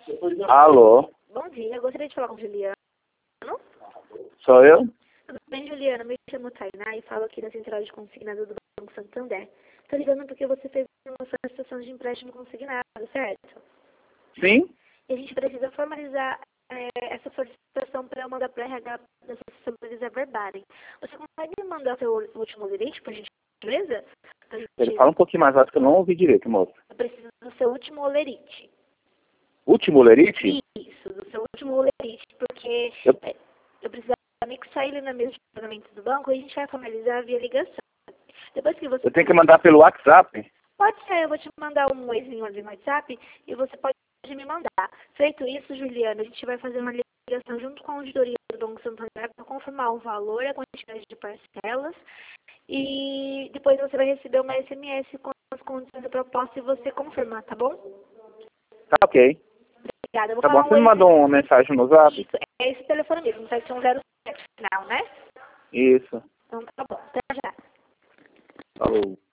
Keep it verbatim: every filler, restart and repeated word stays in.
Alô? Bom dia, eu gostaria de falar com o Juliano. Sou eu? Tudo bem, Juliano? Me chamo Tainá e falo aqui da Central de Consignado do Banco Santander. Estou ligando porque você fez uma solicitação de empréstimo consignado, certo? Sim? E a gente precisa formalizar é, essa solicitação para eu mandar para o R H da solicitação para eles averbarem. Você consegue me mandar seu último lerite, por gentileza? Pra gente- Ele fala um pouquinho mais alto que eu não ouvi direito, moço. Eu preciso do seu último olerite. Último lerite? Isso, do seu último olerite, porque Eu... é, eu preciso anexar ele na mesa de pagamento do banco e a gente vai formalizar via ligação. Depois que você... eu tenho que mandar pelo WhatsApp? Pode ser, eu vou te mandar um oizinho ali no WhatsApp e você pode me mandar. Feito isso, Juliana, a gente vai fazer uma ligação junto com a auditoria do Banco Santander para confirmar o valor, a quantidade de parcelas e depois você vai receber uma S M S com as condições da proposta e você confirmar, tá bom? Tá ok. Obrigada. Eu vou Tá bom, falar um você me oi. mandou uma mensagem no Zap? Isso, é esse telefone mesmo, sete um zero sete final, né? Isso. Então tá bom, até já. Falou.